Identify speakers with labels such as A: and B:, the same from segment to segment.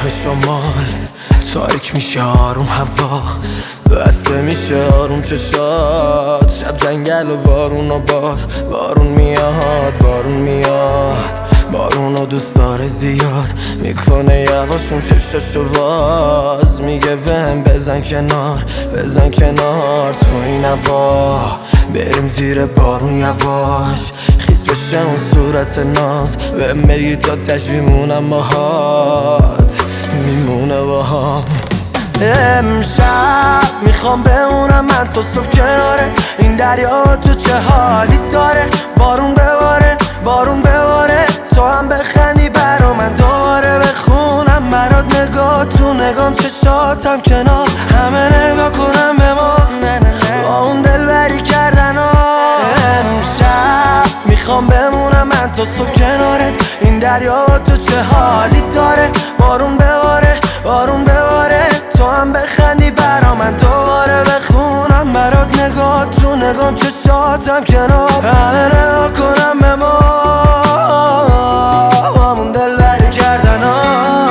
A: راه شمال تاریک میشه آروم هوا، بسته میشه آروم چشات، شب جنگل و بارون و باد، بارون میاد بارون میاد، بارونو دوست داره زیاد، میکنه یواشون چشاشو باز، میگه بهم بزن کنار بزن کنار، تو این هوا بریم زیر بارون یواش، خیس بشه اون صورت ناز، به میگی تا میمونم باهات میمونه باهام. امشب میخوام بمونم من تو صبح کناره این دریا، تو چه حالی داره، بارون بباره بارون بباره، تو هم بخندی برا من دوباره بخونم برات، نگاه تو نگام چشاتم کنار همه نگاه کنم به ما با اون دلبری کردن ها. امشب میخوام بمونم من تو صبح کناره این دریا، تو چه حالی داره، بارون بباره بارون بباره، تو هم بخندی برا من دوباره بخونم برات، نگاه تو نگام چشاتم کنار همه نگاه کنم به ما همون دلبری کردن ها.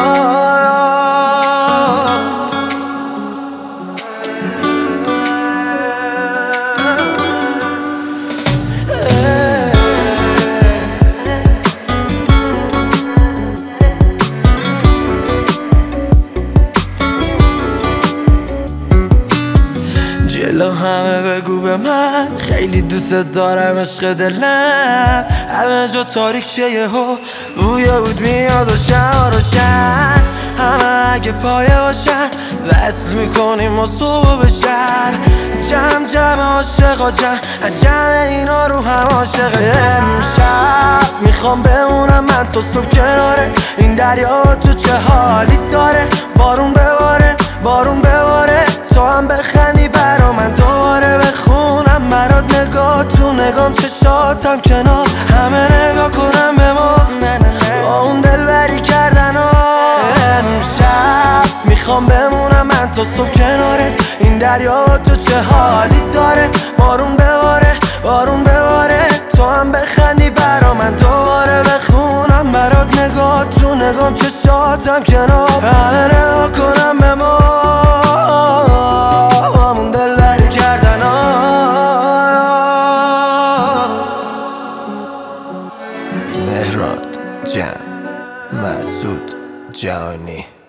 A: جلو همه بگو به من خیلی دوست دارم عشق دلم، همه جا تاریک شه یهو بوی بود میاد روشن، همه اگه پایه باشن وصل میکنیم و صبح به شب، جمع عاشقا جمع اینا رو هم عاشق. امشب میخوام بمونم من تو صبح کناره این دریا، تو چه حالی داره، بارون بباره بارون بباره، تو هم بخندی برا من دوباره بخونم برات، نگاه تو نگام چشاتم کنار همه نگاه کنم به ما با اون دلبری کردن ها. امشب میخوام بمونم من تو صبح کناره این دریا، تو چه حالی داره، بارون بباره بارون بباره، تو هم بخندی برا من دوباره بخونم برات، نگاه تو نگام چشاتم کنار همه نگاه کنم به ما همون دلبری کردن ها. مهراد جان مسعود جانی